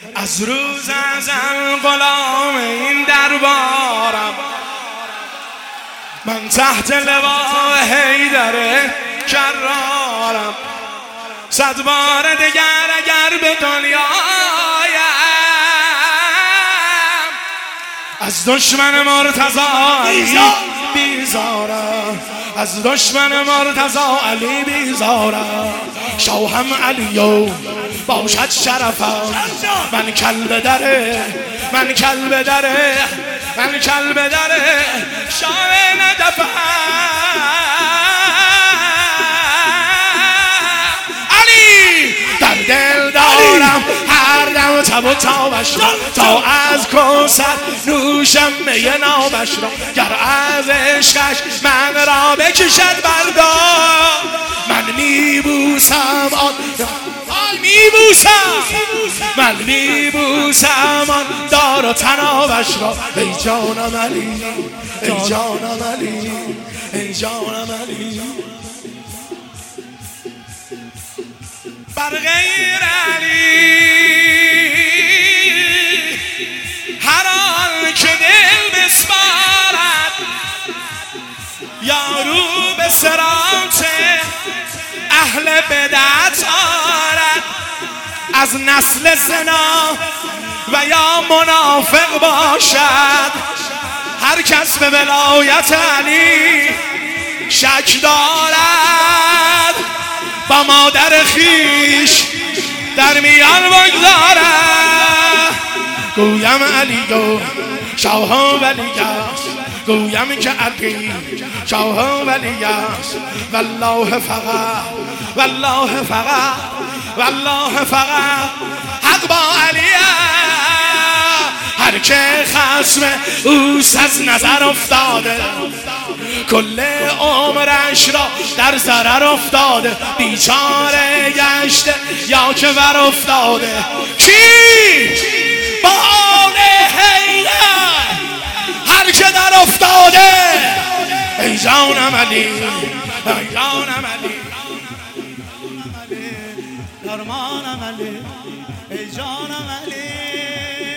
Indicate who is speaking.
Speaker 1: از روز ازل غلام این دربارم، من تحت لواء حیدر کرارم. 100 بار دیگر اگر به دنیا آیم، از دشمن مرتضی علی بیزارم، از دشمن مرتضی علی بیزارم. شاهم علیو باشد شرفم، من کلب دره، من کلب دره، من کلب دره شاه ندفم. علی در دل دارم هر دم تب و تابش را، تا از کوثر نوشم می نابش را. گر از عشقش من را بکشد بردار، من میبوسم آن، میبوسم، من میبوسم آن دار و تنابش را. ای جانم علی، ای جانم علی، ای جانم علی. بر غیر علی هر آن که دل بسپارد، یارو به صراط اهل بدعت آرد. از نسل زنا و یا منافق باشد، هر کس به ولایت علی شک دارد، با مادر خیش در میان بگذارد. گویم علی و شاه ولی است، گویم که علی شاه ولی است. والله فقط، والله فقط، والله فقط حق با علی است. هر که خصم اوست از نظر افتاده، کل عمرش را در ضرر افتاده. بیچاره گشته یا که ور افتاده. کی؟ با آل حیدر هر که در افتاده. ای جانم علی، ای جانم علی، درمانم علی، ای جانم علی.